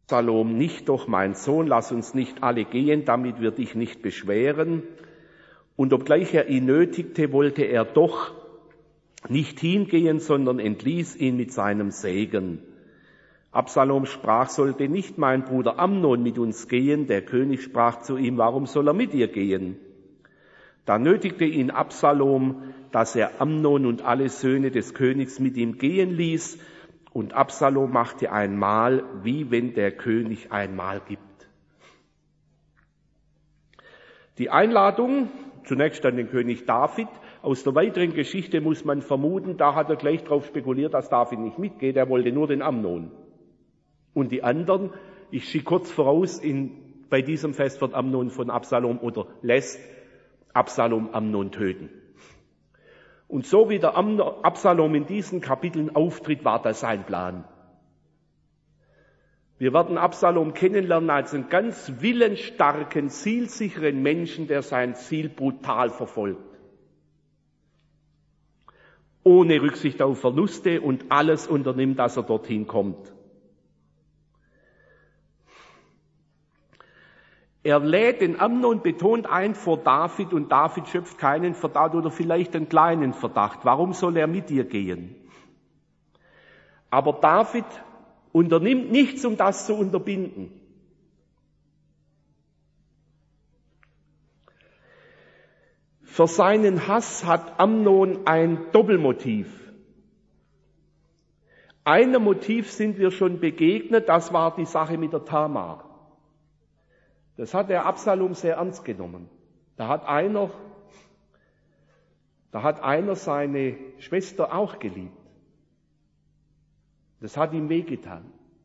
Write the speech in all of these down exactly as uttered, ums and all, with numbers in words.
Absalom, nicht doch, mein Sohn, lass uns nicht alle gehen, damit wir dich nicht beschweren. Und obgleich er ihn nötigte, wollte er doch nicht hingehen, sondern entließ ihn mit seinem Segen. Absalom sprach, sollte nicht mein Bruder Amnon mit uns gehen? Der König sprach zu ihm, warum soll er mit dir gehen? Da nötigte ihn Absalom, dass er Amnon und alle Söhne des Königs mit ihm gehen ließ. Und Absalom machte ein Mahl, wie wenn der König ein Mahl gibt. Die Einladung, zunächst an den König David. Aus der weiteren Geschichte muss man vermuten, da hat er gleich darauf spekuliert, dass David nicht mitgeht. Er wollte nur den Amnon. Und die anderen, ich schicke kurz voraus, in, bei diesem Fest wird Amnon von Absalom oder lässt Absalom Amnon töten. Und so wie der Absalom in diesen Kapiteln auftritt, war das sein Plan. Wir werden Absalom kennenlernen als einen ganz willensstarken, zielsicheren Menschen, der sein Ziel brutal verfolgt. Ohne Rücksicht auf Verluste und alles unternimmt, dass er dorthin kommt. Er lädt den Amnon betont ein vor David und David schöpft keinen Verdacht oder vielleicht einen kleinen Verdacht. Warum soll er mit dir gehen? Aber David unternimmt nichts, um das zu unterbinden. Für seinen Hass hat Amnon ein Doppelmotiv. Einem Motiv sind wir schon begegnet, das war die Sache mit der Tamar. Das hat der Absalom sehr ernst genommen. Da hat einer, da hat einer seine Schwester auch geliebt. Das hat ihm wehgetan.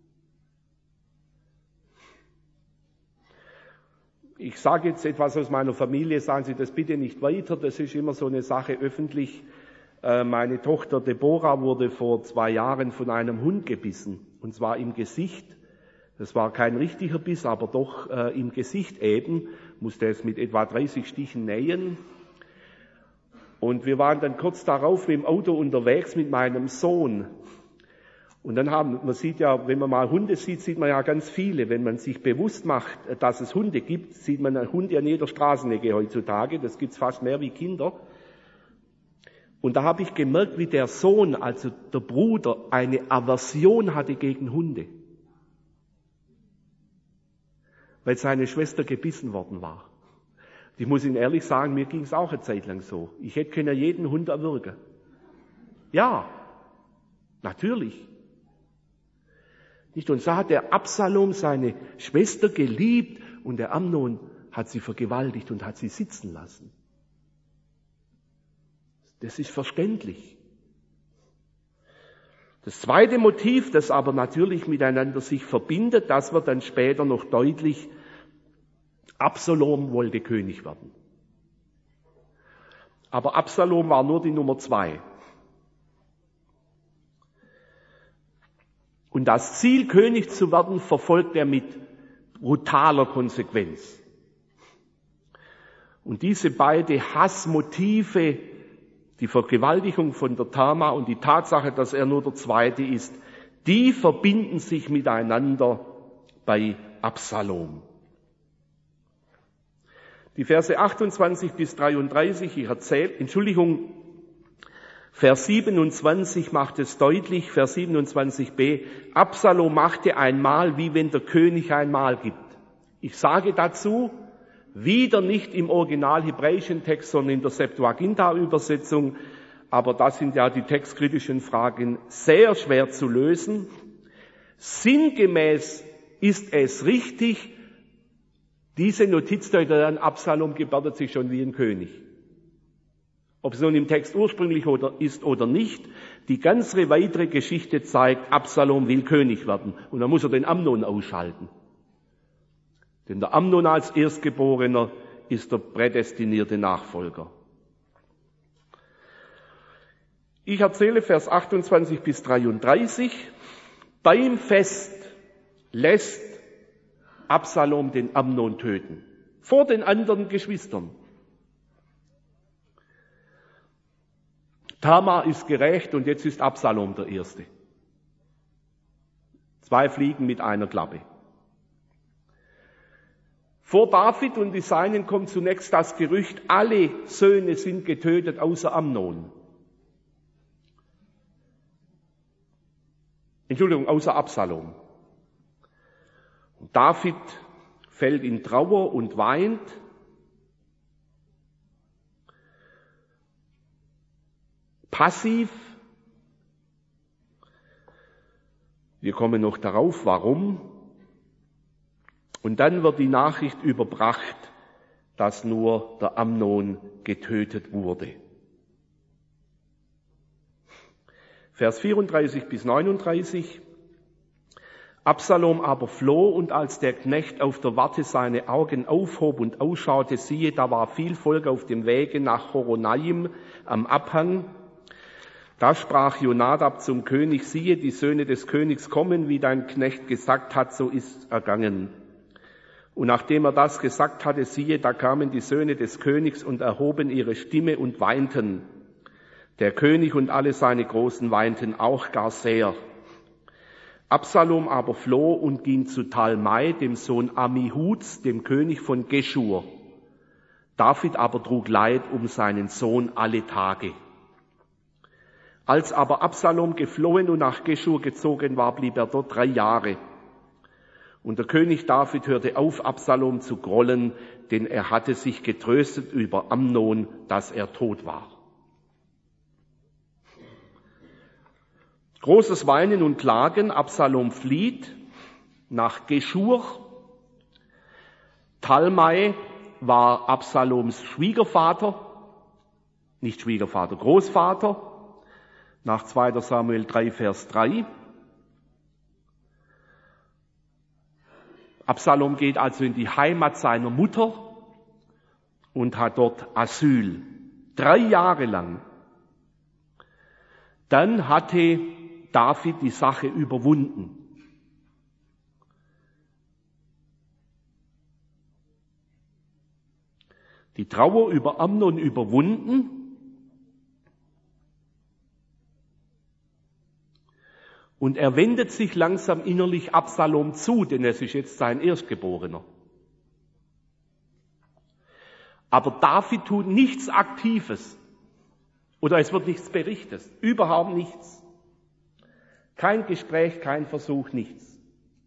Ich sage jetzt etwas aus meiner Familie, sagen Sie das bitte nicht weiter, das ist immer so eine Sache öffentlich. Meine Tochter Deborah wurde vor zwei Jahren von einem Hund gebissen, und zwar im Gesicht. Das war kein richtiger Biss, aber doch äh, im Gesicht eben, musste es mit etwa dreißig Stichen nähen. Und wir waren dann kurz darauf mit dem Auto unterwegs mit meinem Sohn. Und dann haben, man sieht ja, wenn man mal Hunde sieht, sieht man ja ganz viele. Wenn man sich bewusst macht, dass es Hunde gibt, sieht man einen Hund an jeder Straßenecke heutzutage. Das gibt's fast mehr wie Kinder. Und da habe ich gemerkt, wie der Sohn, also der Bruder, eine Aversion hatte gegen Hunde. Weil seine Schwester gebissen worden war. Ich muss Ihnen ehrlich sagen, mir ging es auch eine Zeit lang so. Ich hätte können jeden Hund erwürgen. Ja, natürlich. Nicht? Und so hat der Absalom seine Schwester geliebt und der Amnon hat sie vergewaltigt und hat sie sitzen lassen. Das ist verständlich. Das zweite Motiv, das aber natürlich miteinander sich verbindet, das wird dann später noch deutlich. Absalom wollte König werden. Aber Absalom war nur die Nummer zwei. Und das Ziel, König zu werden, verfolgt er mit brutaler Konsequenz. Und diese beiden Hassmotive, die Vergewaltigung von der Tamar und die Tatsache, dass er nur der Zweite ist, die verbinden sich miteinander bei Absalom. Die Verse achtundzwanzig bis dreiunddreißig, ich erzähle, Entschuldigung, Vers siebenundzwanzig macht es deutlich, Vers siebenundzwanzig b, Absalom machte ein Mahl, wie wenn der König ein Mahl gibt. Ich sage dazu, wieder nicht im original hebräischen Text, sondern in der Septuaginta-Übersetzung, aber das sind ja die textkritischen Fragen sehr schwer zu lösen. Sinngemäß ist es richtig, diese Notiz deutet an, Absalom gebärdet sich schon wie ein König. Ob es nun im Text ursprünglich oder ist oder nicht, die ganze weitere Geschichte zeigt, Absalom will König werden. Und dann muss er den Amnon ausschalten. Denn der Amnon als Erstgeborener ist der prädestinierte Nachfolger. Ich erzähle Vers achtundzwanzig bis dreiunddreißig. Beim Fest lässt Absalom den Amnon töten. Vor den anderen Geschwistern. Tamar ist gerecht und jetzt ist Absalom der Erste. Zwei Fliegen mit einer Klappe. Vor David und die Seinen kommt zunächst das Gerücht, alle Söhne sind getötet außer Amnon. Entschuldigung, außer Absalom. Und David fällt in Trauer und weint. Passiv. Wir kommen noch darauf, warum. Und dann wird die Nachricht überbracht, dass nur der Amnon getötet wurde. Vers vierunddreißig bis neununddreißig. Absalom aber floh, und als der Knecht auf der Warte seine Augen aufhob und ausschaute, siehe, da war viel Volk auf dem Wege nach Horonaim am Abhang. Da sprach Jonadab zum König, siehe, die Söhne des Königs kommen, wie dein Knecht gesagt hat, so ist ergangen. Und nachdem er das gesagt hatte, siehe, da kamen die Söhne des Königs und erhoben ihre Stimme und weinten. Der König und alle seine Großen weinten auch gar sehr. Absalom aber floh und ging zu Talmai, dem Sohn Ammihuds, dem König von Geschur. David aber trug Leid um seinen Sohn alle Tage. Als aber Absalom geflohen und nach Geschur gezogen war, blieb er dort drei Jahre. Und der König David hörte auf, Absalom zu grollen, denn er hatte sich getröstet über Amnon, dass er tot war. Großes Weinen und Klagen, Absalom flieht nach Geschur. Talmai war Absaloms Schwiegervater, nicht Schwiegervater, Großvater, nach zweiter Samuel drei, Vers drei. Absalom geht also in die Heimat seiner Mutter und hat dort Asyl. Drei Jahre lang. Dann hatte David die Sache überwunden. Die Trauer über Amnon überwunden. Und er wendet sich langsam innerlich Absalom zu, denn es ist jetzt sein Erstgeborener. Aber David tut nichts Aktives. Oder es wird nichts berichtet. Überhaupt nichts. Kein Gespräch, kein Versuch, nichts.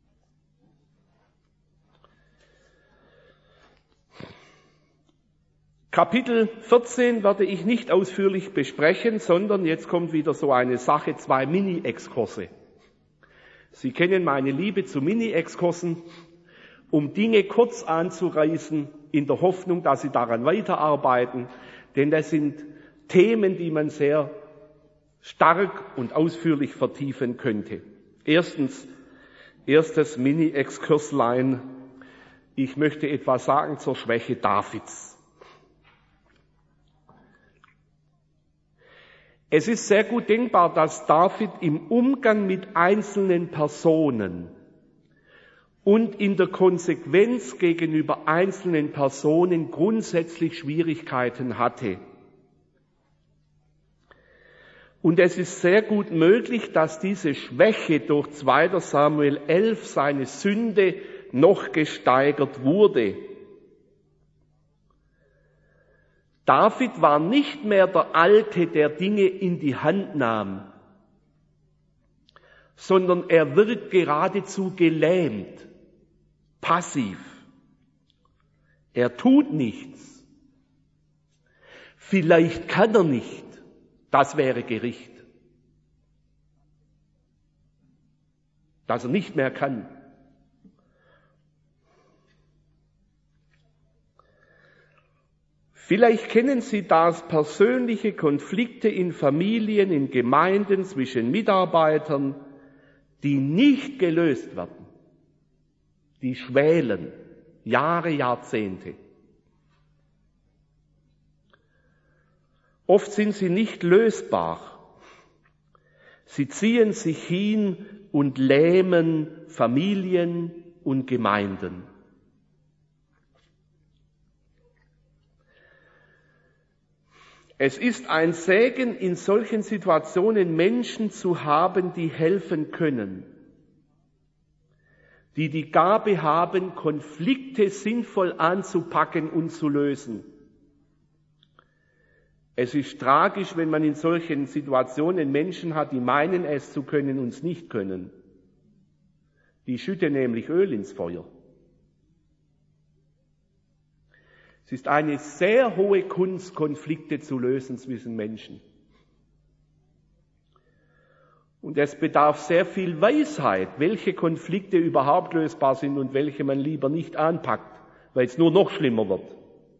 Kapitel vierzehn werde ich nicht ausführlich besprechen, sondern jetzt kommt wieder so eine Sache, zwei Mini-Exkurse. Sie kennen meine Liebe zu Mini-Exkursen, um Dinge kurz anzureißen, in der Hoffnung, dass Sie daran weiterarbeiten, denn das sind Themen, die man sehr stark und ausführlich vertiefen könnte. Erstens, erstes Mini-Exkurslein. Ich möchte etwas sagen zur Schwäche Davids. Es ist sehr gut denkbar, dass David im Umgang mit einzelnen Personen und in der Konsequenz gegenüber einzelnen Personen grundsätzlich Schwierigkeiten hatte. Und es ist sehr gut möglich, dass diese Schwäche durch zweiter Samuel elf, seine Sünde, noch gesteigert wurde. David war nicht mehr der Alte, der Dinge in die Hand nahm, sondern er wird geradezu gelähmt, passiv. Er tut nichts. Vielleicht kann er nicht. Das wäre Gericht. Dass er nicht mehr kann. Vielleicht kennen Sie das, persönliche Konflikte in Familien, in Gemeinden zwischen Mitarbeitern, die nicht gelöst werden, die schwelen, Jahre, Jahrzehnte. Oft sind sie nicht lösbar. Sie ziehen sich hin und lähmen Familien und Gemeinden. Es ist ein Segen, in solchen Situationen Menschen zu haben, die helfen können, die die Gabe haben, Konflikte sinnvoll anzupacken und zu lösen. Es ist tragisch, wenn man in solchen Situationen Menschen hat, die meinen, es zu können und es nicht können. Die schütten nämlich Öl ins Feuer. Es ist eine sehr hohe Kunst, Konflikte zu lösen zwischen Menschen. Und es bedarf sehr viel Weisheit, welche Konflikte überhaupt lösbar sind und welche man lieber nicht anpackt, weil es nur noch schlimmer wird.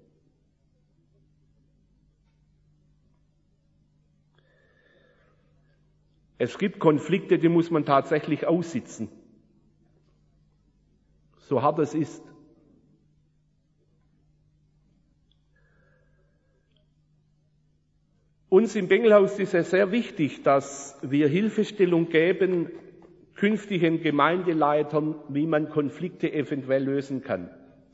Es gibt Konflikte, die muss man tatsächlich aussitzen. So hart es ist. Uns im Bengelhaus ist es sehr wichtig, dass wir Hilfestellung geben künftigen Gemeindeleitern, wie man Konflikte eventuell lösen kann.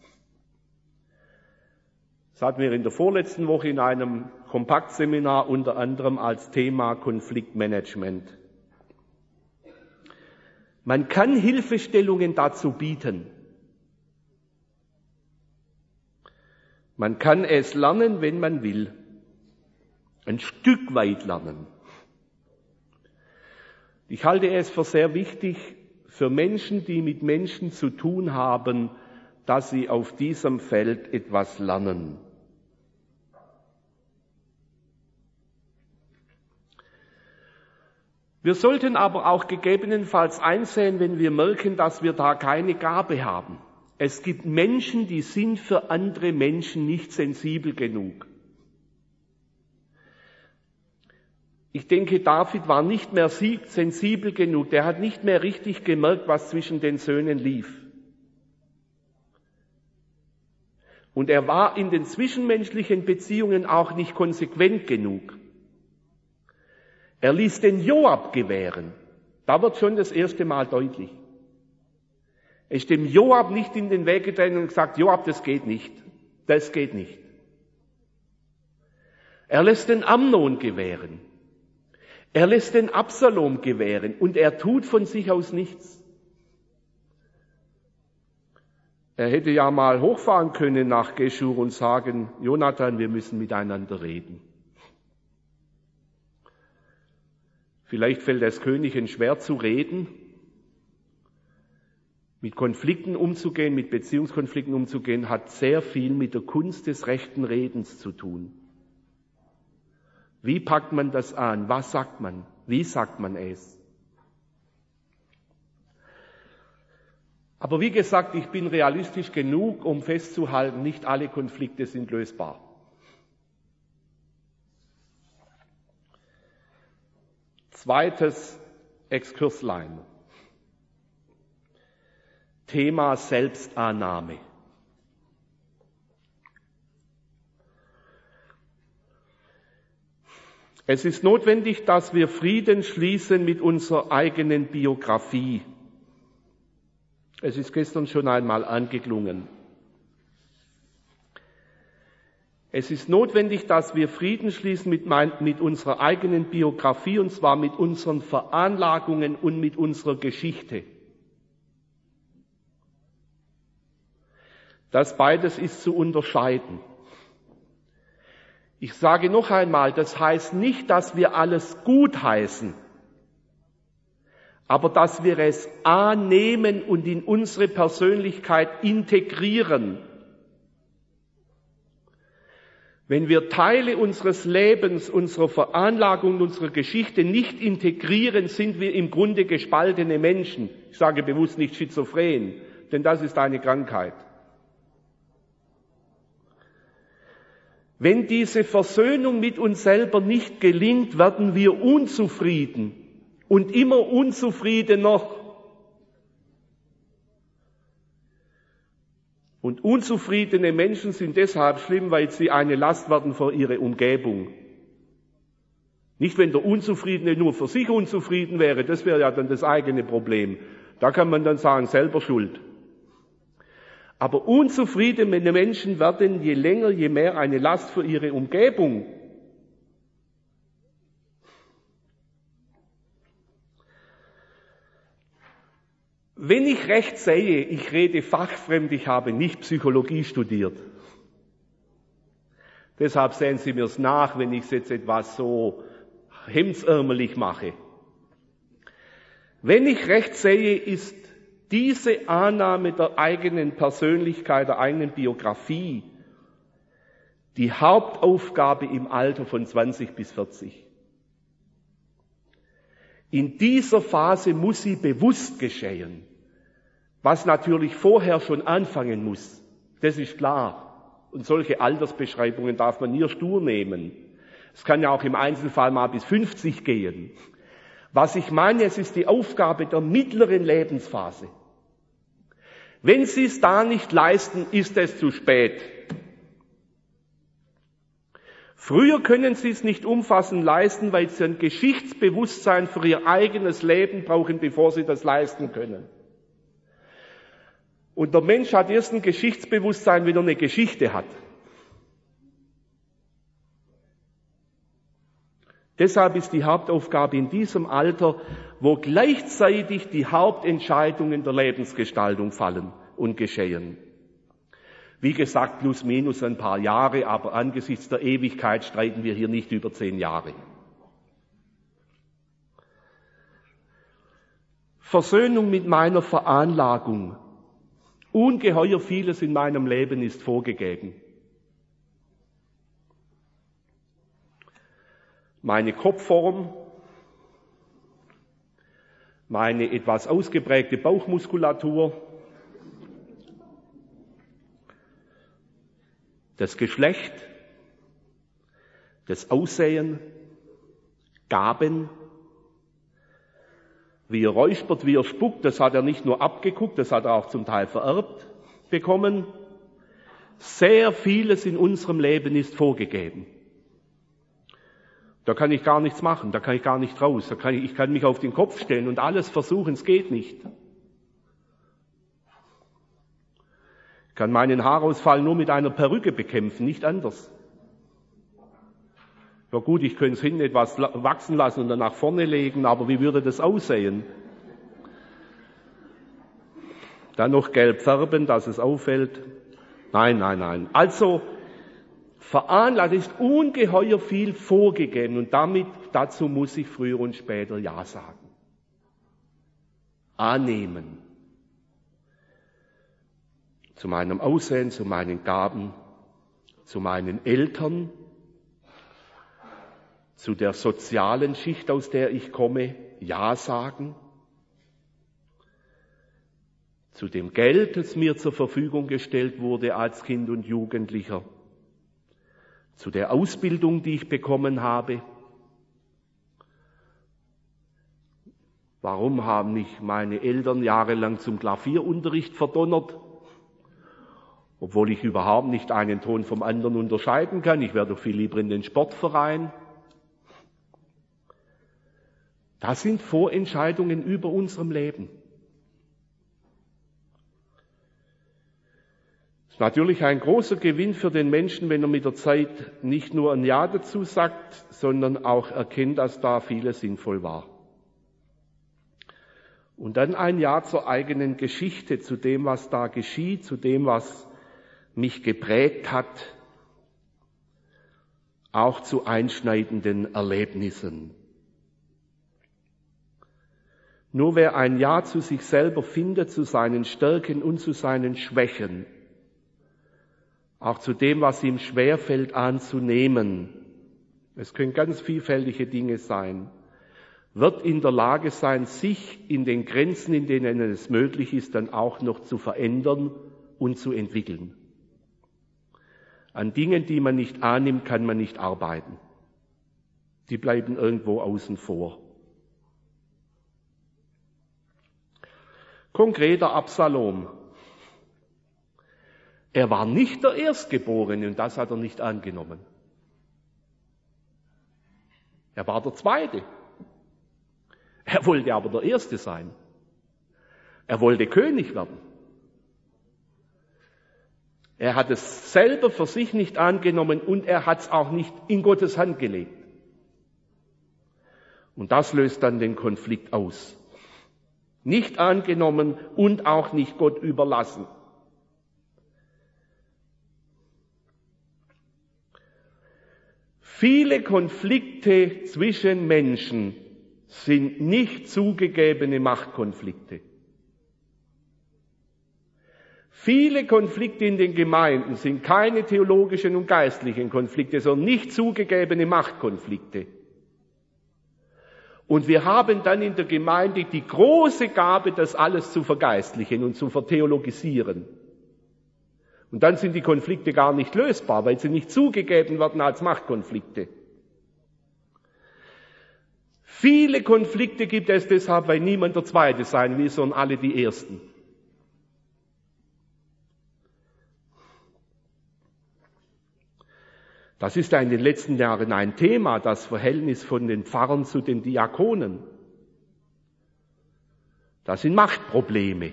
Das hatten wir in der vorletzten Woche in einem Kompaktseminar unter anderem als Thema Konfliktmanagement. Man kann Hilfestellungen dazu bieten. Man kann es lernen, wenn man will. Ein Stück weit lernen. Ich halte es für sehr wichtig, für Menschen, die mit Menschen zu tun haben, dass sie auf diesem Feld etwas lernen. Wir sollten aber auch gegebenenfalls einsehen, wenn wir merken, dass wir da keine Gabe haben. Es gibt Menschen, die sind für andere Menschen nicht sensibel genug. Ich denke, David war nicht mehr sensibel genug. Der hat nicht mehr richtig gemerkt, was zwischen den Söhnen lief. Und er war in den zwischenmenschlichen Beziehungen auch nicht konsequent genug. Er ließ den Joab gewähren. Da wird schon das erste Mal deutlich. Er ist dem Joab nicht in den Weg getreten und gesagt, Joab, das geht nicht. Das geht nicht. Er lässt den Amnon gewähren. Er lässt den Absalom gewähren und er tut von sich aus nichts. Er hätte ja mal hochfahren können nach Geschur und sagen, Jonathan, wir müssen miteinander reden. Vielleicht fällt es Königen schwer zu reden, mit Konflikten umzugehen, mit Beziehungskonflikten umzugehen, hat sehr viel mit der Kunst des rechten Redens zu tun. Wie packt man das an? Was sagt man? Wie sagt man es? Aber wie gesagt, ich bin realistisch genug, um festzuhalten, nicht alle Konflikte sind lösbar. Zweites Exkurslein. Thema Selbstannahme. Es ist notwendig, dass wir Frieden schließen mit unserer eigenen Biografie. Es ist gestern schon einmal angeklungen. Es ist notwendig, dass wir Frieden schließen mit, mein, mit unserer eigenen Biografie, und zwar mit unseren Veranlagungen und mit unserer Geschichte. Das beides ist zu unterscheiden. Ich sage noch einmal, das heißt nicht, dass wir alles gut heißen, aber dass wir es annehmen und in unsere Persönlichkeit integrieren. Wenn wir Teile unseres Lebens, unserer Veranlagung, unserer Geschichte nicht integrieren, sind wir im Grunde gespaltene Menschen. Ich sage bewusst nicht schizophren, denn das ist eine Krankheit. Wenn diese Versöhnung mit uns selber nicht gelingt, werden wir unzufrieden und immer unzufriedener. Und unzufriedene Menschen sind deshalb schlimm, weil sie eine Last werden für ihre Umgebung. Nicht, wenn der Unzufriedene nur für sich unzufrieden wäre, das wäre ja dann das eigene Problem. Da kann man dann sagen, selber schuld. Aber unzufriedene Menschen werden je länger, je mehr eine Last für ihre Umgebung. Wenn ich recht sehe, ich rede fachfremd, ich habe nicht Psychologie studiert. Deshalb sehen Sie mir's nach, wenn ich es jetzt etwas so hemdsärmelig mache. Wenn ich recht sehe, ist diese Annahme der eigenen Persönlichkeit, der eigenen Biografie die Hauptaufgabe im Alter von zwanzig bis vierzig. In dieser Phase muss sie bewusst geschehen, was natürlich vorher schon anfangen muss. Das ist klar. Und solche Altersbeschreibungen darf man nie stur nehmen. Es kann ja auch im Einzelfall mal bis fünfzig gehen. Was ich meine, es ist die Aufgabe der mittleren Lebensphase. Wenn Sie es da nicht leisten, ist es zu spät. Früher können Sie es nicht umfassend leisten, weil Sie ein Geschichtsbewusstsein für Ihr eigenes Leben brauchen, bevor Sie das leisten können. Und der Mensch hat erst ein Geschichtsbewusstsein, wenn er eine Geschichte hat. Deshalb ist die Hauptaufgabe in diesem Alter, wo gleichzeitig die Hauptentscheidungen der Lebensgestaltung fallen und geschehen. Wie gesagt, plus minus ein paar Jahre, aber angesichts der Ewigkeit streiten wir hier nicht über zehn Jahre. Versöhnung mit meiner Veranlagung. Ungeheuer vieles in meinem Leben ist vorgegeben. Meine Kopfform, meine etwas ausgeprägte Bauchmuskulatur, das Geschlecht, das Aussehen, Gaben, wie er räuspert, wie er spuckt, das hat er nicht nur abgeguckt, das hat er auch zum Teil vererbt bekommen. Sehr vieles in unserem Leben ist vorgegeben. Da kann ich gar nichts machen, da kann ich gar nicht raus, da kann ich, ich kann mich auf den Kopf stellen und alles versuchen, es geht nicht. Ich kann meinen Haarausfall nur mit einer Perücke bekämpfen, nicht anders. Ja gut, ich könnte es hinten etwas wachsen lassen und dann nach vorne legen, aber wie würde das aussehen? Dann noch gelb färben, dass es auffällt. Nein, nein, nein. Also, veranlagt ist ungeheuer viel vorgegeben und damit, dazu muss ich früher und später Ja sagen. Annehmen. Zu meinem Aussehen, zu meinen Gaben, zu meinen Eltern, zu der sozialen Schicht, aus der ich komme, Ja sagen. Zu dem Geld, das mir zur Verfügung gestellt wurde als Kind und Jugendlicher. Zu der Ausbildung, die ich bekommen habe. Warum haben mich meine Eltern jahrelang zum Klavierunterricht verdonnert? Obwohl ich überhaupt nicht einen Ton vom anderen unterscheiden kann. Ich wäre doch viel lieber in den Sportverein. Das sind Vorentscheidungen über unserem Leben. Es ist natürlich ein großer Gewinn für den Menschen, wenn er mit der Zeit nicht nur ein Ja dazu sagt, sondern auch erkennt, dass da vieles sinnvoll war. Und dann ein Ja zur eigenen Geschichte, zu dem, was da geschieht, zu dem, was mich geprägt hat, auch zu einschneidenden Erlebnissen. Nur wer ein Ja zu sich selber findet, zu seinen Stärken und zu seinen Schwächen, auch zu dem, was ihm schwerfällt anzunehmen, es können ganz vielfältige Dinge sein, wird in der Lage sein, sich in den Grenzen, in denen es möglich ist, dann auch noch zu verändern und zu entwickeln. An Dingen, die man nicht annimmt, kann man nicht arbeiten. Die bleiben irgendwo außen vor. Konkreter Absalom. Er war nicht der Erstgeborene und das hat er nicht angenommen. Er war der Zweite. Er wollte aber der Erste sein. Er wollte König werden. Er hat es selber für sich nicht angenommen und er hat es auch nicht in Gottes Hand gelegt. Und das löst dann den Konflikt aus. nicht angenommen und auch nicht Gott überlassen. Viele Konflikte zwischen Menschen sind nicht zugegebene Machtkonflikte. Viele Konflikte in den Gemeinden sind keine theologischen und geistlichen Konflikte, sondern nicht zugegebene Machtkonflikte. Und wir haben dann in der Gemeinde die große Gabe, das alles zu vergeistlichen und zu vertheologisieren. Und dann sind die Konflikte gar nicht lösbar, weil sie nicht zugegeben werden als Machtkonflikte. Viele Konflikte gibt es deshalb, weil niemand der Zweite sein will, sondern alle die Ersten. Das ist ja in den letzten Jahren ein Thema, das Verhältnis von den Pfarrern zu den Diakonen. Das sind Machtprobleme.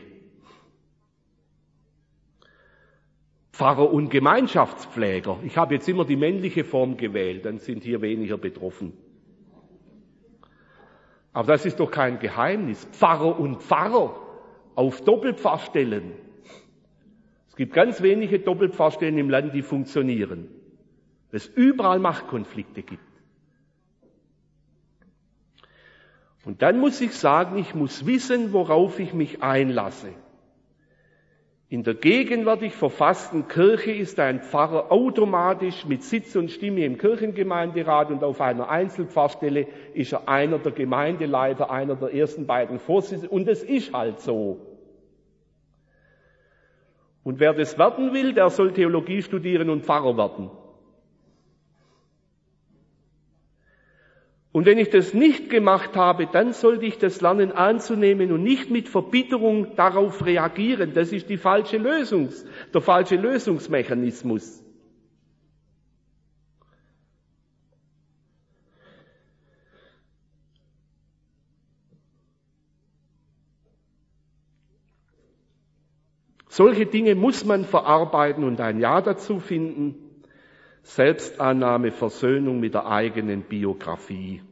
Pfarrer und Gemeinschaftspfleger. Ich habe jetzt immer die männliche Form gewählt, dann sind hier weniger betroffen. Aber das ist doch kein Geheimnis. Pfarrer und Pfarrer auf Doppelpfarrstellen. Es gibt ganz wenige Doppelpfarrstellen im Land, die funktionieren. Weil es überall Machtkonflikte gibt. Und dann muss ich sagen, ich muss wissen, worauf ich mich einlasse. In der gegenwärtig verfassten Kirche ist ein Pfarrer automatisch mit Sitz und Stimme im Kirchengemeinderat und auf einer Einzelpfarrstelle ist er einer der Gemeindeleiter, einer der ersten beiden Vorsitzenden. Und es ist halt so. Und wer das werden will, der soll Theologie studieren und Pfarrer werden. Und wenn ich das nicht gemacht habe, dann sollte ich das lernen anzunehmen und nicht mit Verbitterung darauf reagieren. Das ist die falsche Lösungs, der falsche Lösungsmechanismus. Solche Dinge muss man verarbeiten und ein Ja dazu finden. Selbstannahme, Versöhnung mit der eigenen Biografie.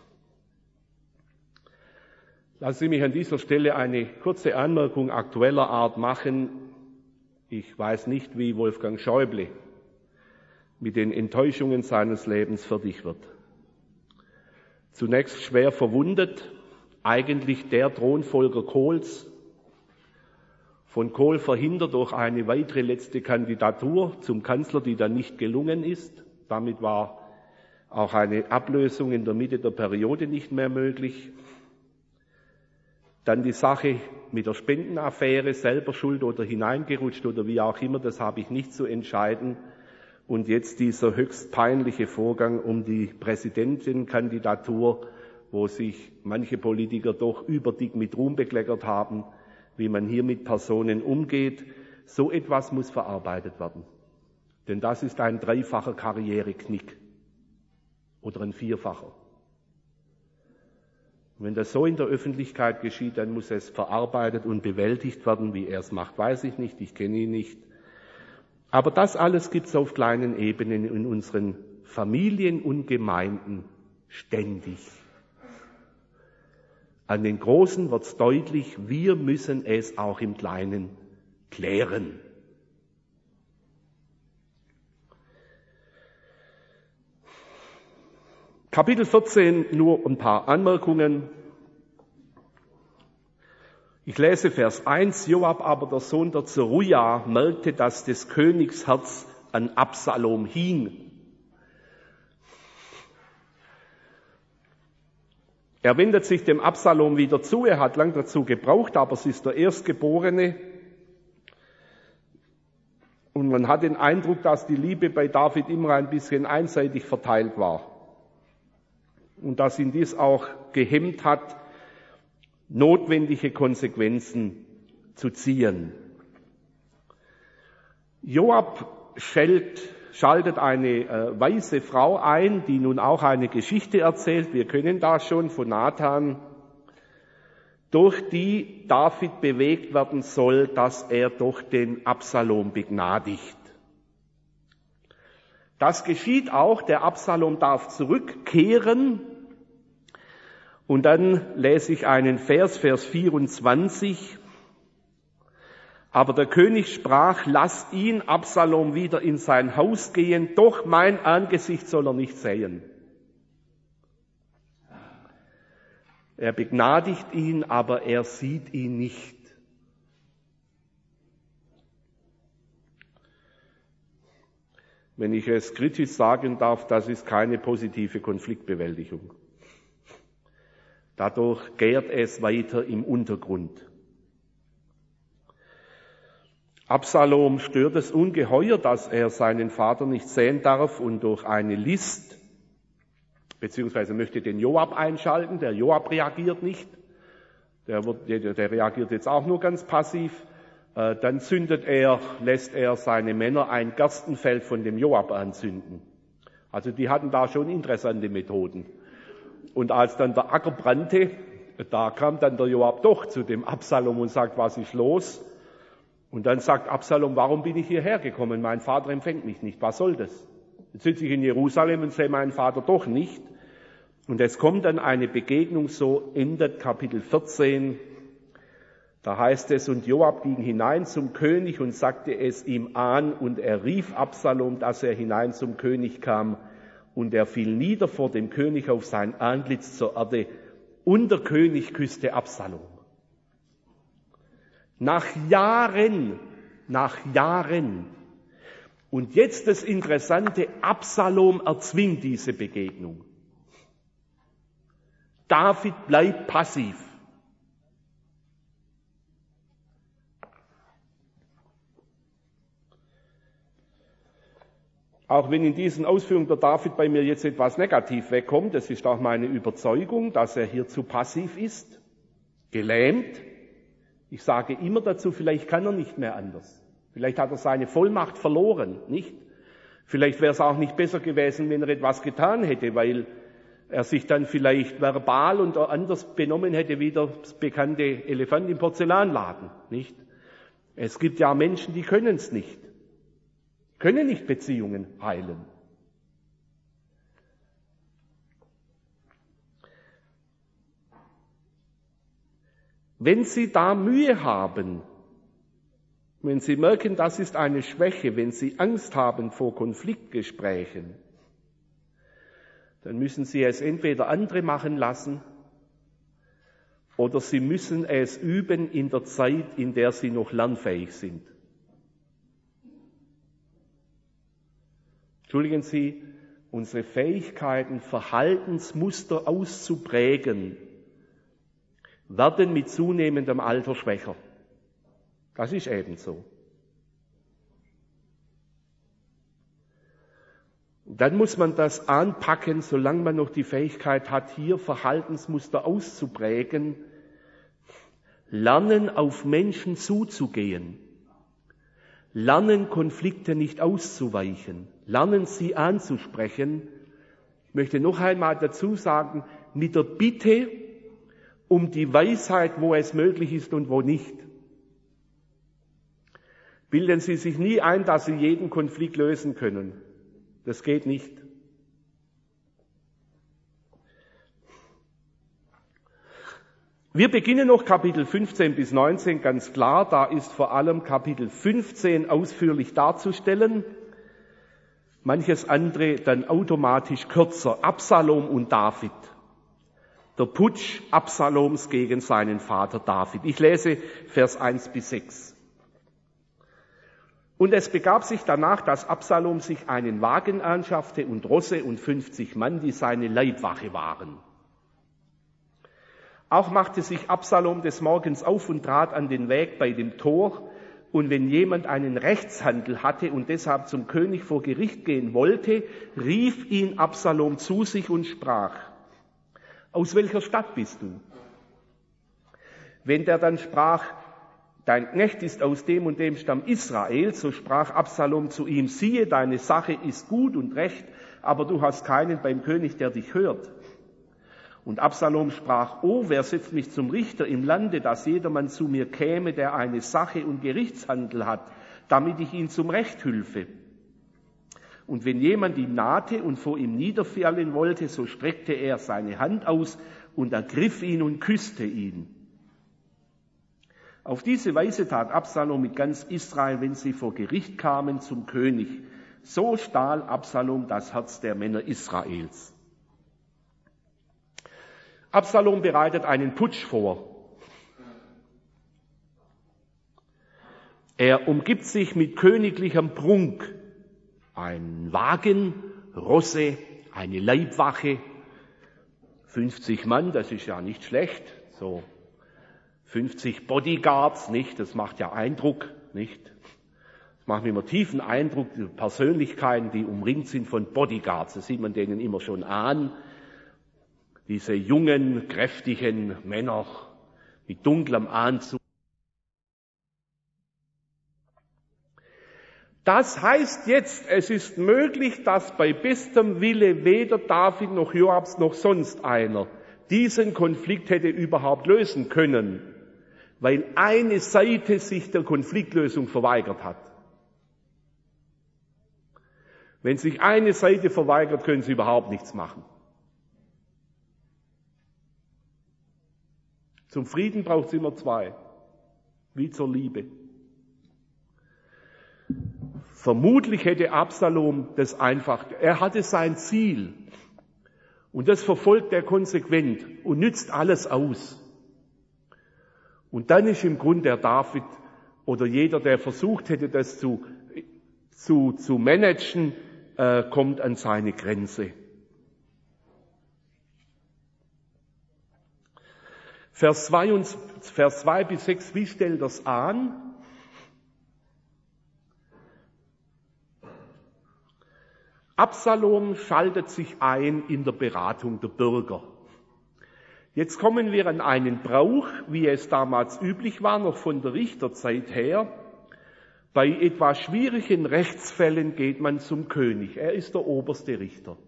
Lassen Sie mich an dieser Stelle eine kurze Anmerkung aktueller Art machen. Ich weiß nicht, wie Wolfgang Schäuble mit den Enttäuschungen seines Lebens fertig wird. Zunächst schwer verwundet, eigentlich der Thronfolger Kohls, von Kohl verhindert durch eine weitere letzte Kandidatur zum Kanzler, die dann nicht gelungen ist. Damit war auch eine Ablösung in der Mitte der Periode nicht mehr möglich. Dann die Sache mit der Spendenaffäre, selber schuld oder hineingerutscht oder wie auch immer, das habe ich nicht zu entscheiden. Und jetzt dieser höchst peinliche Vorgang um die Präsidentenkandidatur, wo sich manche Politiker doch überdick mit Ruhm bekleckert haben, wie man hier mit Personen umgeht. So etwas muss verarbeitet werden. Denn das ist ein dreifacher Karriereknick oder ein vierfacher. Und wenn das so in der Öffentlichkeit geschieht, dann muss es verarbeitet und bewältigt werden. Wie er es macht, weiß ich nicht, ich kenne ihn nicht. Aber das alles gibt es auf kleinen Ebenen in unseren Familien und Gemeinden ständig. An den Großen wird es deutlich, wir müssen es auch im Kleinen klären. Kapitel vierzehn, nur ein paar Anmerkungen. Ich lese Vers eins. Joab aber, der Sohn der Zeruja, merkte, dass des Königs Herz an Absalom hing. Er wendet sich dem Absalom wieder zu, er hat lang dazu gebraucht, aber es ist der Erstgeborene. Und man hat den Eindruck, dass die Liebe bei David immer ein bisschen einseitig verteilt war. Und dass ihn dies auch gehemmt hat, notwendige Konsequenzen zu ziehen. Joab schellt schaltet eine äh, weise Frau ein, die nun auch eine Geschichte erzählt, wir kennen das schon von Nathan, durch die David bewegt werden soll, dass er doch den Absalom begnadigt. Das geschieht auch, der Absalom darf zurückkehren Und dann lese ich einen Vers, Vers vierundzwanzig. Aber der König sprach, lasst ihn, Absalom, wieder in sein Haus gehen, doch mein Angesicht soll er nicht sehen. Er begnadigt ihn, aber er sieht ihn nicht. Wenn ich es kritisch sagen darf, das ist keine positive Konfliktbewältigung. Dadurch gärt es weiter im Untergrund. Absalom stört es ungeheuer, dass er seinen Vater nicht sehen darf und durch eine List, beziehungsweise möchte den Joab einschalten, der Joab reagiert nicht, der, wird, der, der reagiert jetzt auch nur ganz passiv, äh, dann zündet er, lässt er seine Männer ein Gerstenfeld von dem Joab anzünden. Also die hatten da schon interessante Methoden. Und als dann der Acker brannte, da kam dann der Joab doch zu dem Absalom und sagt, was ist los? Und dann sagt Absalom, warum bin ich hierher gekommen? Mein Vater empfängt mich nicht. Was soll das? Jetzt sitze ich in Jerusalem und sehe meinen Vater doch nicht. Und es kommt dann eine Begegnung, so endet Kapitel vierzehn. Da heißt es, und Joab ging hinein zum König und sagte es ihm an, und er rief Absalom, dass er hinein zum König kam. Und er fiel nieder vor dem König auf sein Antlitz zur Erde. Und der König küsste Absalom. Nach Jahren, nach Jahren. Und jetzt das Interessante, Absalom erzwingt diese Begegnung. David bleibt passiv. Auch wenn in diesen Ausführungen der David bei mir jetzt etwas negativ wegkommt, das ist auch meine Überzeugung, dass er hier zu passiv ist, gelähmt. Ich sage immer dazu, vielleicht kann er nicht mehr anders. Vielleicht hat er seine Vollmacht verloren, nicht? Vielleicht wäre es auch nicht besser gewesen, wenn er etwas getan hätte, weil er sich dann vielleicht verbal und anders benommen hätte wie der bekannte Elefant im Porzellanladen, nicht? Es gibt ja Menschen, die können es nicht, können nicht Beziehungen heilen. Wenn Sie da Mühe haben, wenn Sie merken, das ist eine Schwäche, wenn Sie Angst haben vor Konfliktgesprächen, dann müssen Sie es entweder andere machen lassen oder Sie müssen es üben in der Zeit, in der Sie noch lernfähig sind. Entschuldigen Sie, unsere Fähigkeiten, Verhaltensmuster auszuprägen, werden mit zunehmendem Alter schwächer. Das ist eben so. Dann muss man das anpacken, solange man noch die Fähigkeit hat, hier Verhaltensmuster auszuprägen, lernen, auf Menschen zuzugehen, lernen, Konflikte nicht auszuweichen, lernen, sie anzusprechen. Ich möchte noch einmal dazu sagen, mit der Bitte um die Weisheit, wo es möglich ist und wo nicht. Bilden Sie sich nie ein, dass Sie jeden Konflikt lösen können. Das geht nicht. Wir beginnen noch Kapitel fünfzehn bis neunzehn, ganz klar. Da ist vor allem Kapitel fünfzehn ausführlich darzustellen. Manches andere dann automatisch kürzer. Absalom und David. Der Putsch Absaloms gegen seinen Vater David. Ich lese Vers eins bis sechs. Und es begab sich danach, dass Absalom sich einen Wagen anschaffte und Rosse und fünfzig Mann, die seine Leibwache waren. Auch machte sich Absalom des Morgens auf und trat an den Weg bei dem Tor. Und wenn jemand einen Rechtshandel hatte und deshalb zum König vor Gericht gehen wollte, rief ihn Absalom zu sich und sprach: Aus welcher Stadt bist du? Wenn der dann sprach: Dein Knecht ist aus dem und dem Stamm Israel, so sprach Absalom zu ihm: Siehe, deine Sache ist gut und recht, aber du hast keinen beim König, der dich hört. Und Absalom sprach: Oh, wer setzt mich zum Richter im Lande, dass jedermann zu mir käme, der eine Sache und Gerichtshandel hat, damit ich ihn zum Recht hülfe. Und wenn jemand ihm nahte und vor ihm niederfallen wollte, so streckte er seine Hand aus und ergriff ihn und küsste ihn. Auf diese Weise tat Absalom mit ganz Israel, wenn sie vor Gericht kamen zum König. So stahl Absalom das Herz der Männer Israels. Absalom bereitet einen Putsch vor. Er umgibt sich mit königlichem Prunk. Ein Wagen, Rosse, eine Leibwache, fünfzig Mann, das ist ja nicht schlecht, so fünfzig Bodyguards, nicht? Das macht ja Eindruck, nicht? Das macht mir immer tiefen Eindruck, die Persönlichkeiten, die umringt sind von Bodyguards, das sieht man denen immer schon an. Diese jungen, kräftigen Männer mit dunklem Anzug. Das heißt jetzt, es ist möglich, dass bei bestem Wille weder David noch Joab noch sonst einer diesen Konflikt hätte überhaupt lösen können, weil eine Seite sich der Konfliktlösung verweigert hat. Wenn sich eine Seite verweigert, können sie überhaupt nichts machen. Zum Frieden braucht es immer zwei, wie zur Liebe. Vermutlich hätte Absalom das einfach, er hatte sein Ziel und das verfolgt er konsequent und nützt alles aus. Und dann ist im Grunde der David oder jeder, der versucht hätte, das zu, zu, zu managen, äh, kommt an seine Grenze. Vers zwei, und, Vers zwei bis sechs, wie stellt das an? Absalom schaltet sich ein in der Beratung der Bürger. Jetzt kommen wir an einen Brauch, wie es damals üblich war, noch von der Richterzeit her. Bei etwas schwierigen Rechtsfällen geht man zum König. Er ist der oberste Richter.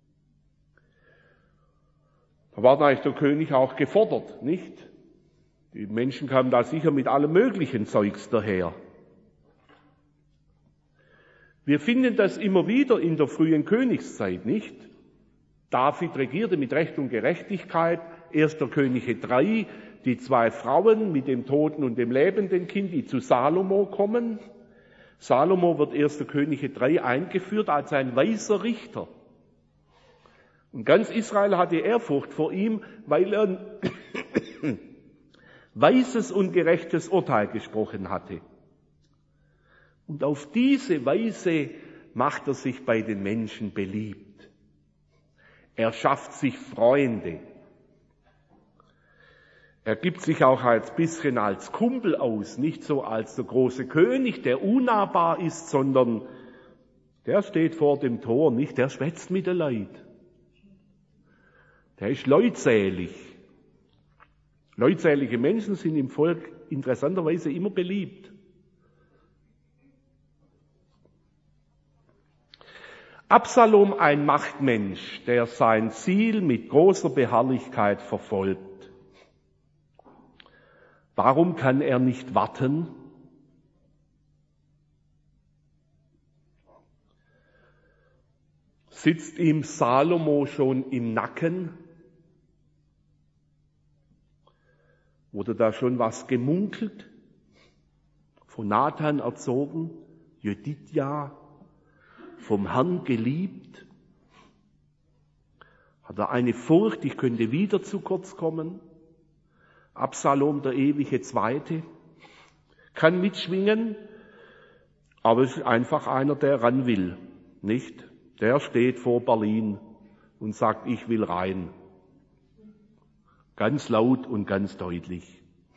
Da war eigentlich der König auch gefordert, nicht? Die Menschen kamen da sicher mit allem möglichen Zeugs daher. Wir finden das immer wieder in der frühen Königszeit, nicht? David regierte mit Recht und Gerechtigkeit, erster Könige drei, die zwei Frauen mit dem toten und dem lebenden Kind, die zu Salomo kommen. Salomo wird erster Könige drei eingeführt als ein weiser Richter. Und ganz Israel hatte Ehrfurcht vor ihm, weil er ein weises und gerechtes Urteil gesprochen hatte. Und auf diese Weise macht er sich bei den Menschen beliebt. Er schafft sich Freunde. Er gibt sich auch ein bisschen als Kumpel aus, nicht so als der große König, der unnahbar ist, sondern der steht vor dem Tor, nicht? Der schwätzt mit den Leuten. Der ist leutselig. Leutselige Menschen sind im Volk interessanterweise immer beliebt. Absalom, ein Machtmensch, der sein Ziel mit großer Beharrlichkeit verfolgt. Warum kann er nicht warten? Sitzt ihm Salomo schon im Nacken? Wurde da schon was gemunkelt? Von Nathan erzogen? Jedidja? Vom Herrn geliebt? Hat er eine Furcht, ich könnte wieder zu kurz kommen? Absalom, der ewige Zweite, kann mitschwingen, aber es ist einfach einer, der ran will, nicht? Der steht vor Berlin und sagt, ich will rein. Ganz laut und ganz deutlich.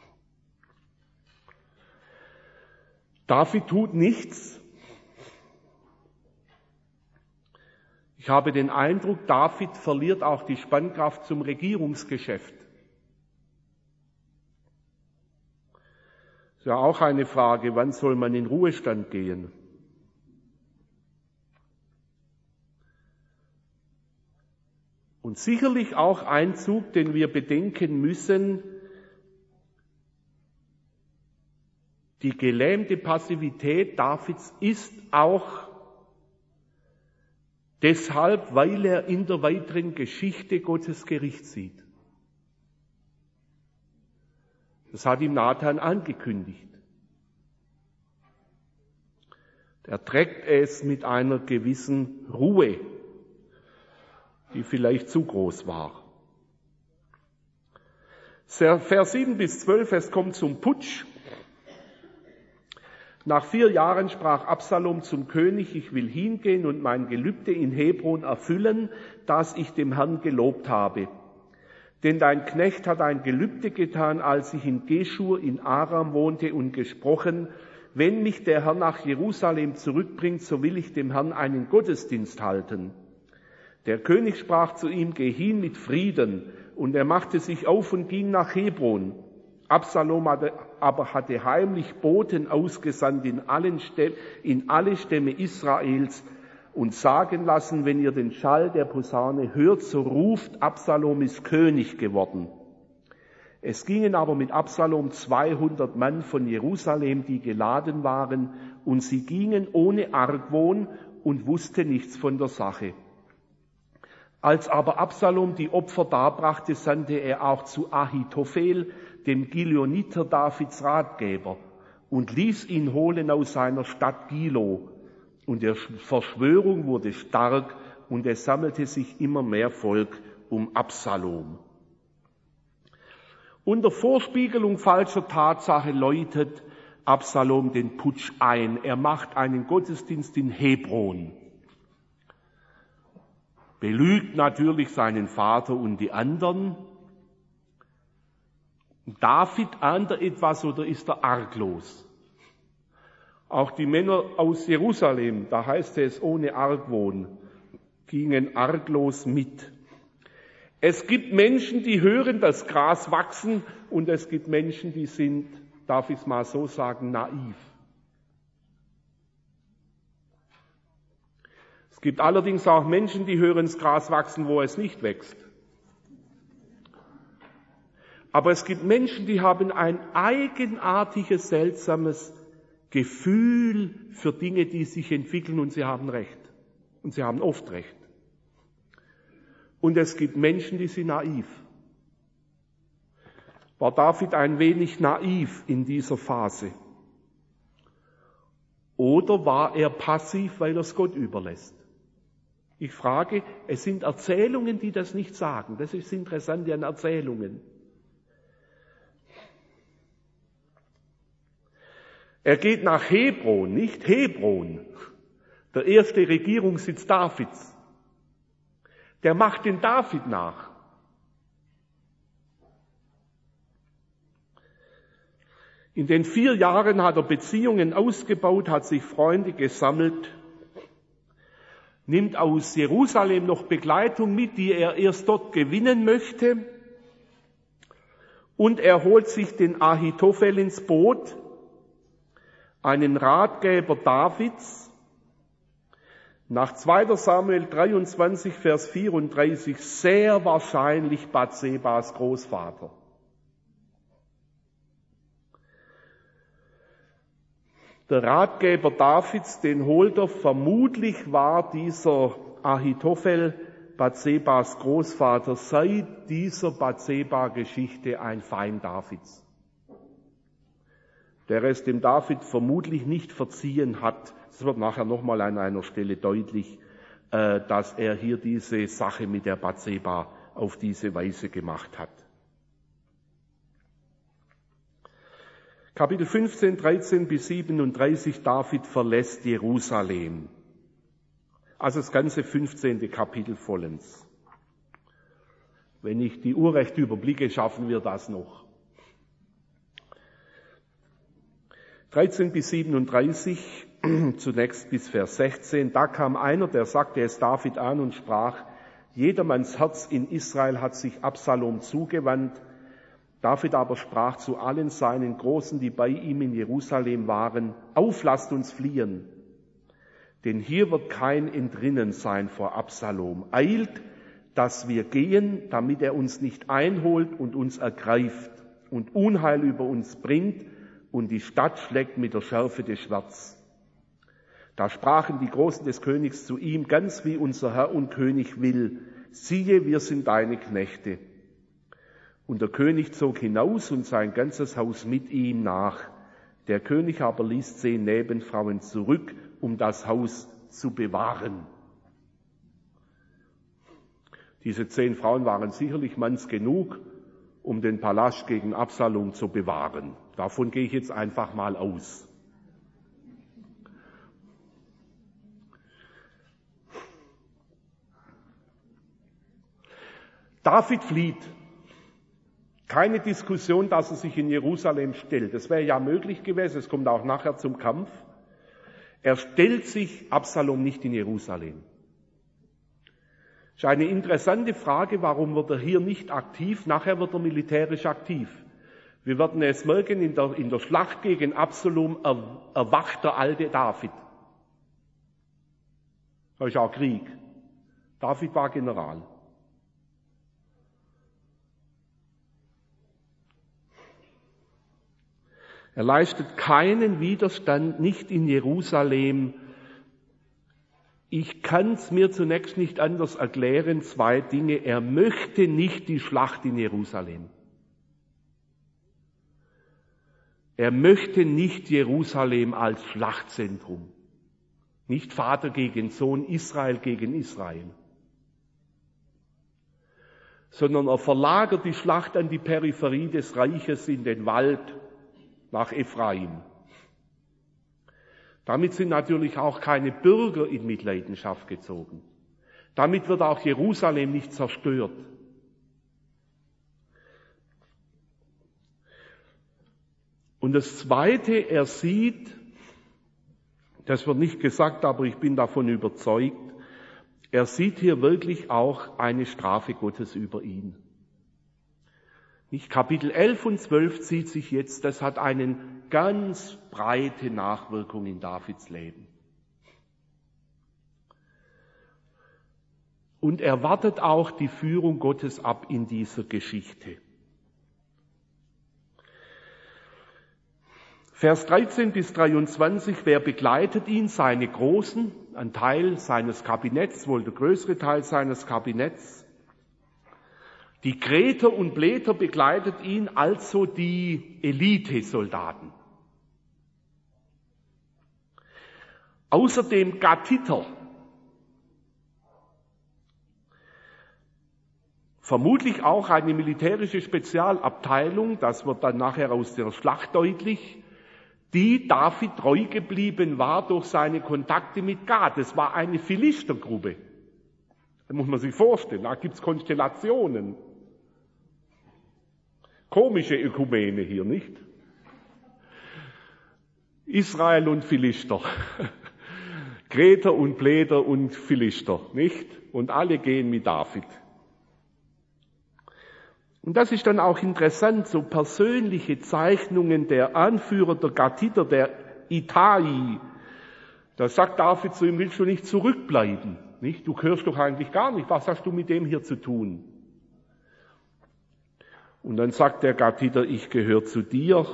David tut nichts. Ich habe den Eindruck, David verliert auch die Spannkraft zum Regierungsgeschäft. Ist ja auch eine Frage, wann soll man in Ruhestand gehen? Und sicherlich auch ein Zug, den wir bedenken müssen, die gelähmte Passivität Davids ist auch deshalb, weil er in der weiteren Geschichte Gottes Gericht sieht. Das hat ihm Nathan angekündigt. Er trägt es mit einer gewissen Ruhe, die vielleicht zu groß war. Vers sieben bis zwölf, es kommt zum Putsch. Nach vier Jahren sprach Absalom zum König, ich will hingehen und mein Gelübde in Hebron erfüllen, das ich dem Herrn gelobt habe. Denn dein Knecht hat ein Gelübde getan, als ich in Geschur in Aram wohnte und gesprochen, wenn mich der Herr nach Jerusalem zurückbringt, so will ich dem Herrn einen Gottesdienst halten. Der König sprach zu ihm, geh hin mit Frieden, und er machte sich auf und ging nach Hebron. Absalom hatte, aber hatte heimlich Boten ausgesandt in, allen Stämm, in alle Stämme Israels und sagen lassen, wenn ihr den Schall der Posaune hört, so ruft, Absalom ist König geworden. Es gingen aber mit Absalom zweihundert Mann von Jerusalem, die geladen waren, und sie gingen ohne Argwohn und wussten nichts von der Sache. Als aber Absalom die Opfer darbrachte, sandte er auch zu Ahitophel, dem Giloniter Davids Ratgeber, und ließ ihn holen aus seiner Stadt Gilo. Und die Verschwörung wurde stark, und es sammelte sich immer mehr Volk um Absalom. Unter Vorspiegelung falscher Tatsache läutet Absalom den Putsch ein. Er macht einen Gottesdienst in Hebron. Belügt natürlich seinen Vater und die anderen. David ahnt er etwas oder ist er arglos? Auch die Männer aus Jerusalem, da heißt es ohne Argwohn, gingen arglos mit. Es gibt Menschen, die hören das Gras wachsen, und es gibt Menschen, die sind, darf ich es mal so sagen, naiv. Es gibt allerdings auch Menschen, die hören das Gras wachsen, wo es nicht wächst. Aber es gibt Menschen, die haben ein eigenartiges, seltsames Gefühl für Dinge, die sich entwickeln, und sie haben Recht. Und sie haben oft Recht. Und es gibt Menschen, die sind naiv. War David ein wenig naiv in dieser Phase? Oder war er passiv, weil er es Gott überlässt? Ich frage, es sind Erzählungen, die das nicht sagen. Das ist interessant an Erzählungen. Er geht nach Hebron, nicht Hebron, der erste Regierungssitz Davids. Der macht den David nach. In den vier Jahren hat er Beziehungen ausgebaut, hat sich Freunde gesammelt, nimmt aus Jerusalem noch Begleitung mit, die er erst dort gewinnen möchte, und er holt sich den Ahitophel ins Boot, einen Ratgeber Davids. Nach zweiter Samuel dreiundzwanzig, Vers vierunddreißig, sehr wahrscheinlich Bathsebas Großvater. Der Ratgeber Davids, den holt er, vermutlich war dieser Ahitophel Bathsebas Großvater seit dieser Bathseba-Geschichte ein Feind Davids, der es dem David vermutlich nicht verziehen hat. Es wird nachher nochmal an einer Stelle deutlich, dass er hier diese Sache mit der Bathseba auf diese Weise gemacht hat. Kapitel fünfzehn, dreizehn bis siebenunddreißig, David verlässt Jerusalem. Also das ganze fünfzehnte Kapitel vollends. Wenn ich die Uhr recht überblicke, schaffen wir das noch. dreizehn bis siebenunddreißig, zunächst bis Vers sechzehn. Da kam einer, der sagte es David an und sprach, jedermanns Herz in Israel hat sich Absalom zugewandt. David aber sprach zu allen seinen Großen, die bei ihm in Jerusalem waren, auf, lasst uns fliehen. Denn hier wird kein Entrinnen sein vor Absalom. Eilt, dass wir gehen, damit er uns nicht einholt und uns ergreift und Unheil über uns bringt und die Stadt schlägt mit der Schärfe des Schwerts. Da sprachen die Großen des Königs zu ihm, ganz wie unser Herr und König will, siehe, wir sind deine Knechte. Und der König zog hinaus und sein ganzes Haus mit ihm nach. Der König aber ließ zehn Nebenfrauen zurück, um das Haus zu bewahren. Diese zehn Frauen waren sicherlich manns genug, um den Palast gegen Absalom zu bewahren. Davon gehe ich jetzt einfach mal aus. David flieht. Keine Diskussion, dass er sich in Jerusalem stellt. Das wäre ja möglich gewesen, es kommt auch nachher zum Kampf. Er stellt sich Absalom nicht in Jerusalem. Das ist eine interessante Frage, warum wird er hier nicht aktiv? Nachher wird er militärisch aktiv. Wir werden es merken, in der, in der Schlacht gegen Absalom er, erwacht der alte David. Das ist auch Krieg. David war General. Er leistet keinen Widerstand, nicht in Jerusalem. Ich kann es mir zunächst nicht anders erklären, zwei Dinge. Er möchte nicht die Schlacht in Jerusalem. Er möchte nicht Jerusalem als Schlachtzentrum. Nicht Vater gegen Sohn, Israel gegen Israel. Sondern er verlagert die Schlacht an die Peripherie des Reiches in den Wald nach Ephraim. Damit sind natürlich auch keine Bürger in Mitleidenschaft gezogen. Damit wird auch Jerusalem nicht zerstört. Und das Zweite, er sieht, das wird nicht gesagt, aber ich bin davon überzeugt, er sieht hier wirklich auch eine Strafe Gottes über ihn. Nicht? Kapitel elf und zwölf zieht sich jetzt, das hat eine ganz breite Nachwirkung in Davids Leben. Und er wartet auch die Führung Gottes ab in dieser Geschichte. Vers dreizehn bis dreiundzwanzig, wer begleitet ihn? Seine Großen, ein Teil seines Kabinetts, wohl der größere Teil seines Kabinetts. Die Kreter und Pläter begleitet ihn, also die Elitesoldaten. Außerdem Gatiter. Vermutlich auch eine militärische Spezialabteilung, das wird dann nachher aus der Schlacht deutlich, die David treu geblieben war durch seine Kontakte mit Gad. Es war eine Philistergruppe. Das muss man sich vorstellen, da gibt's Konstellationen. Komische Ökumene hier, nicht? Israel und Philister. Kreter und Pläter und Philister, nicht? Und alle gehen mit David. Und das ist dann auch interessant, so persönliche Zeichnungen der Anführer der Gatiter, der Ittai. Da sagt David zu ihm, willst du nicht zurückbleiben? Nicht? Du gehörst doch eigentlich gar nicht. Was hast du mit dem hier zu tun? Und dann sagt der Gatiter, ich gehöre zu dir.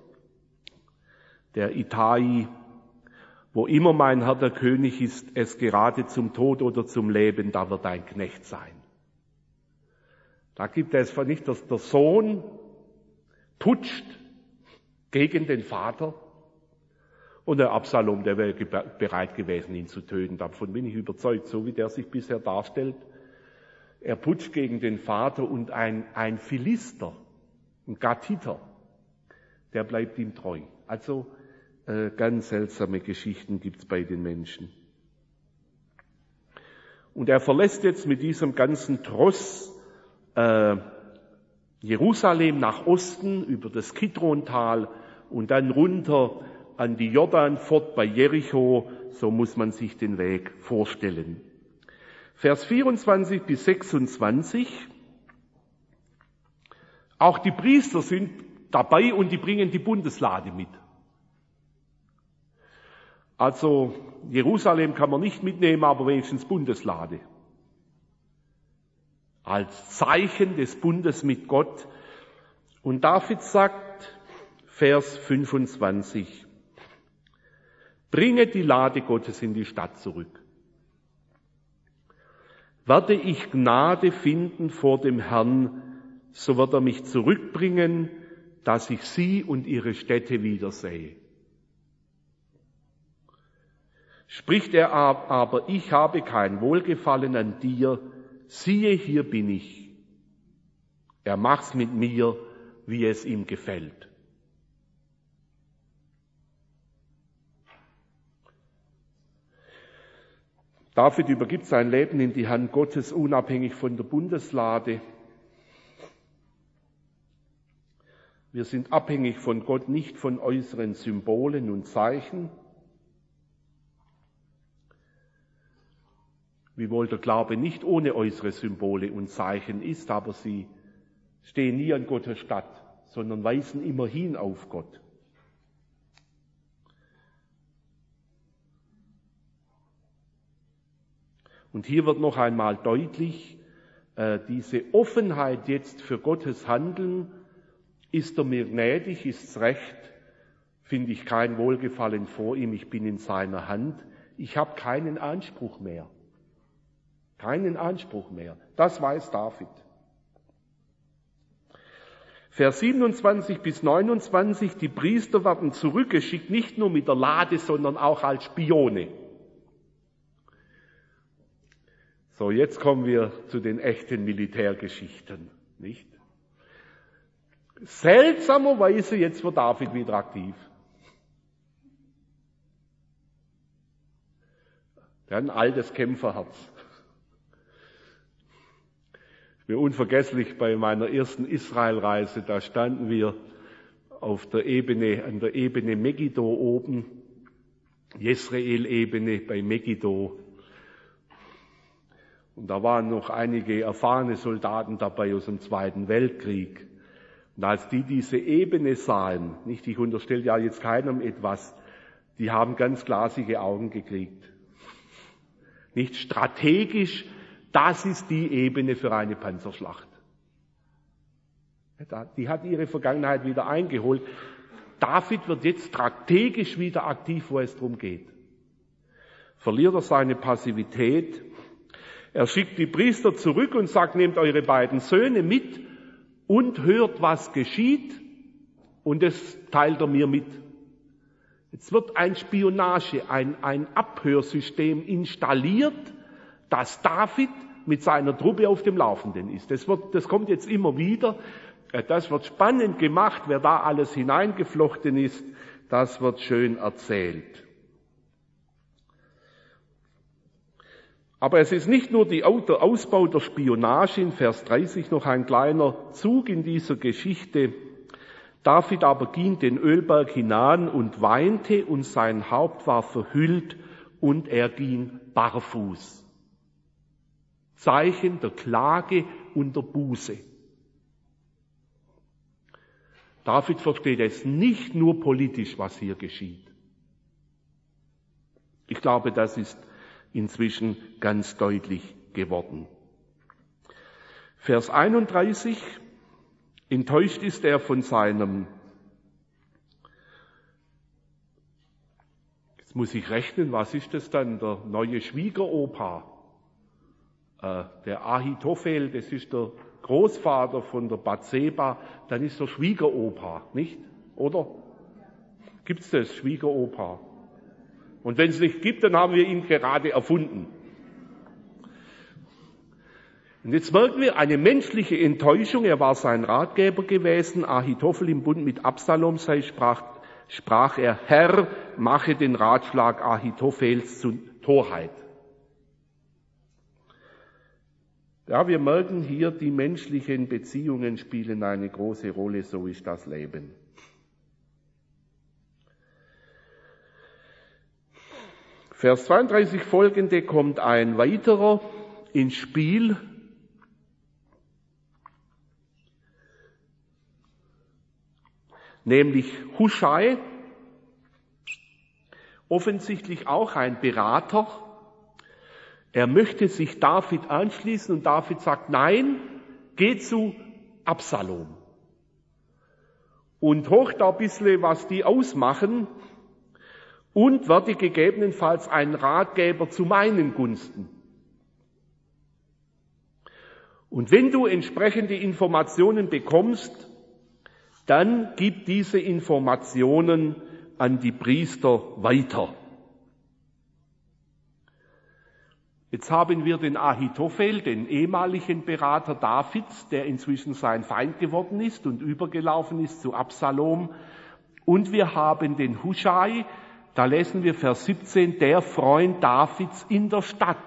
Der Ittai, wo immer mein Herr der König ist, es gerade zum Tod oder zum Leben, da wird ein Knecht sein. Da gibt es nicht, dass der Sohn putscht gegen den Vater und der Absalom, der wäre bereit gewesen, ihn zu töten. Davon bin ich überzeugt, so wie der sich bisher darstellt. Er putscht gegen den Vater und ein, ein Philister, ein Gatiter, der bleibt ihm treu. Also äh, ganz seltsame Geschichten gibt's bei den Menschen. Und er verlässt jetzt mit diesem ganzen Tross äh, Jerusalem nach Osten über das Kidrontal und dann runter an die Jordan fort bei Jericho. So muss man sich den Weg vorstellen. Vers vierundzwanzig bis sechsundzwanzig. Auch die Priester sind dabei und die bringen die Bundeslade mit. Also Jerusalem kann man nicht mitnehmen, aber wenigstens Bundeslade. Als Zeichen des Bundes mit Gott. Und David sagt, Vers fünfundzwanzig, bringe die Lade Gottes in die Stadt zurück. Werde ich Gnade finden vor dem Herrn, so wird er mich zurückbringen, dass ich sie und ihre Städte wiedersehe. Spricht er aber, ich habe kein Wohlgefallen an dir, siehe, hier bin ich. Er macht's mit mir, wie es ihm gefällt. David übergibt sein Leben in die Hand Gottes, unabhängig von der Bundeslade. Wir sind abhängig von Gott, nicht von äußeren Symbolen und Zeichen. Wiewohl der Glaube nicht ohne äußere Symbole und Zeichen ist, aber sie stehen nie an Gottes Statt, sondern weisen immer hin auf Gott. Und hier wird noch einmal deutlich, äh, diese Offenheit jetzt für Gottes Handeln, ist er mir gnädig, ist's recht, finde ich kein Wohlgefallen vor ihm, ich bin in seiner Hand, ich habe keinen Anspruch mehr. Keinen Anspruch mehr. Das weiß David. Vers siebenundzwanzig bis neunundzwanzig, die Priester werden zurückgeschickt, nicht nur mit der Lade, sondern auch als Spione. So, jetzt kommen wir zu den echten Militärgeschichten, nicht? Seltsamerweise jetzt wird David wieder aktiv. Der hat ein altes Kämpferherz. Mir unvergesslich bei meiner ersten Israelreise, da standen wir auf der Ebene, an der Ebene Megiddo oben, Jesrael-Ebene bei Megiddo. Und da waren noch einige erfahrene Soldaten dabei aus dem Zweiten Weltkrieg. Und als die diese Ebene sahen, nicht, ich unterstelle ja jetzt keinem etwas, die haben ganz glasige Augen gekriegt. Nicht strategisch, das ist die Ebene für eine Panzerschlacht. Die hat ihre Vergangenheit wieder eingeholt. David wird jetzt strategisch wieder aktiv, wo es darum geht. Verliert er seine Passivität. Er schickt die Priester zurück und sagt, nehmt eure beiden Söhne mit und hört, was geschieht. Und das teilt er mir mit. Jetzt wird ein Spionage, ein, ein Abhörsystem installiert, dass David mit seiner Truppe auf dem Laufenden ist. Das wird, das kommt jetzt immer wieder. Das wird spannend gemacht, wer da alles hineingeflochten ist. Das wird schön erzählt. Aber es ist nicht nur die, der Ausbau der Spionage, in Vers dreißig noch ein kleiner Zug in dieser Geschichte. David aber ging den Ölberg hinan und weinte, und sein Haupt war verhüllt, und er ging barfuß. Zeichen der Klage und der Buße. David versteht es nicht nur politisch, was hier geschieht. Ich glaube, das ist inzwischen ganz deutlich geworden. Vers einunddreißig. Enttäuscht ist er von seinem, jetzt muss ich rechnen, was ist das dann, der neue Schwiegeropa, äh, der Ahitophel, das ist der Großvater von der Bathseba, dann ist der Schwiegeropa, nicht? Oder? Gibt's das, Schwiegeropa? Und wenn es nicht gibt, dann haben wir ihn gerade erfunden. Und jetzt merken wir eine menschliche Enttäuschung. Er war sein Ratgeber gewesen. Ahitophel im Bund mit Absalom sei, sprach, sprach er, Herr, mache den Ratschlag Ahitophels zu Torheit. Ja, wir merken hier, die menschlichen Beziehungen spielen eine große Rolle. So ist das Leben. Vers zweiunddreißig folgende kommt ein weiterer ins Spiel. Nämlich Huschai, offensichtlich auch ein Berater. Er möchte sich David anschließen und David sagt, nein, geh zu Absalom. Und hocht da ein bisschen, was die ausmachen und werde gegebenenfalls ein Ratgeber zu meinen Gunsten. Und wenn du entsprechende Informationen bekommst, dann gib diese Informationen an die Priester weiter. Jetzt haben wir den Ahitophel, den ehemaligen Berater Davids, der inzwischen sein Feind geworden ist und übergelaufen ist zu Absalom. Und wir haben den Huschai, da lesen wir Vers siebzehn, der Freund Davids in der Stadt.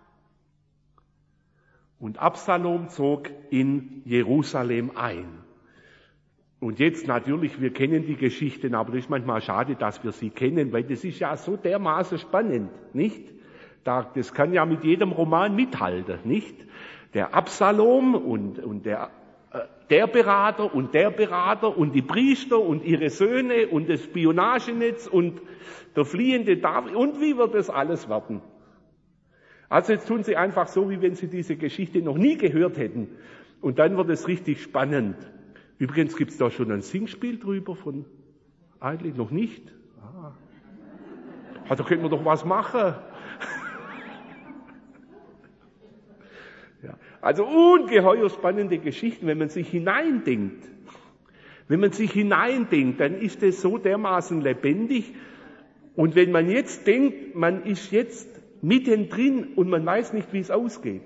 Und Absalom zog in Jerusalem ein. Und jetzt natürlich, wir kennen die Geschichten, aber das ist manchmal schade, dass wir sie kennen, weil das ist ja so dermaßen spannend, nicht? Das kann ja mit jedem Roman mithalten, nicht? Der Absalom und, und der, äh, der Berater und der Berater und die Priester und ihre Söhne und das Spionagenetz und der fliehende David. Und wie wird das alles werden? Also jetzt tun Sie einfach so, wie wenn Sie diese Geschichte noch nie gehört hätten. Und dann wird es richtig spannend. Übrigens gibt es da schon ein Singspiel drüber von eigentlich noch nicht. Ah. Da könnten wir doch was machen. Ja. Also ungeheuer spannende Geschichten, wenn man sich hineindenkt. Wenn man sich hineindenkt, dann ist es so dermaßen lebendig. Und wenn man jetzt denkt, man ist jetzt mittendrin und man weiß nicht, wie es ausgeht.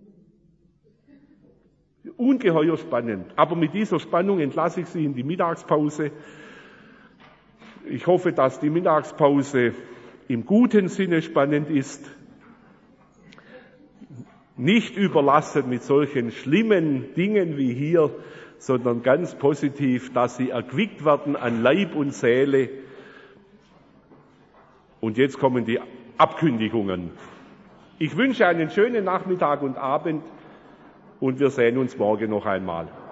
Ungeheuer spannend. Aber mit dieser Spannung entlasse ich Sie in die Mittagspause. Ich hoffe, dass die Mittagspause im guten Sinne spannend ist. Nicht überlastet mit solchen schlimmen Dingen wie hier, sondern ganz positiv, dass Sie erquickt werden an Leib und Seele. Und jetzt kommen die Abkündigungen. Ich wünsche einen schönen Nachmittag und Abend und wir sehen uns morgen noch einmal.